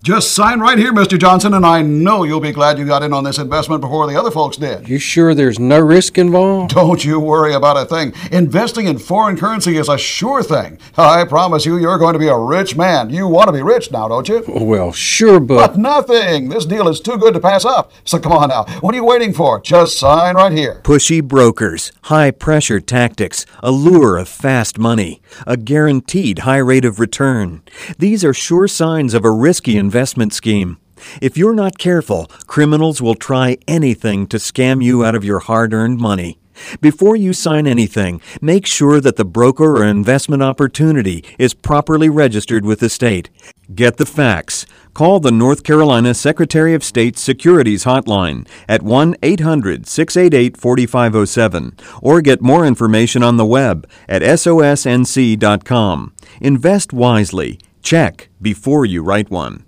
Just sign right here, Mr. Johnson, and I know you'll be glad you got in on this investment before the other folks did. You sure there's no risk involved? Don't you worry about a thing. Investing in foreign currency is a sure thing. I promise you're going to be a rich man. You want to be rich now, don't you? Well, sure, But nothing. This deal is too good to pass up. So come on now. What are you waiting for? Just sign right here. Pushy brokers, high-pressure tactics, a lure of fast money, a guaranteed high rate of return. These are sure signs of a risky investment scheme. If you're not careful, criminals will try anything to scam you out of your hard-earned money. Before you sign anything, make sure that the broker or investment opportunity is properly registered with the state. Get the facts. Call the North Carolina Secretary of State's Securities Hotline at 1-800-688-4507 or get more information on the web at sosnc.com. Invest wisely. Check before you write one.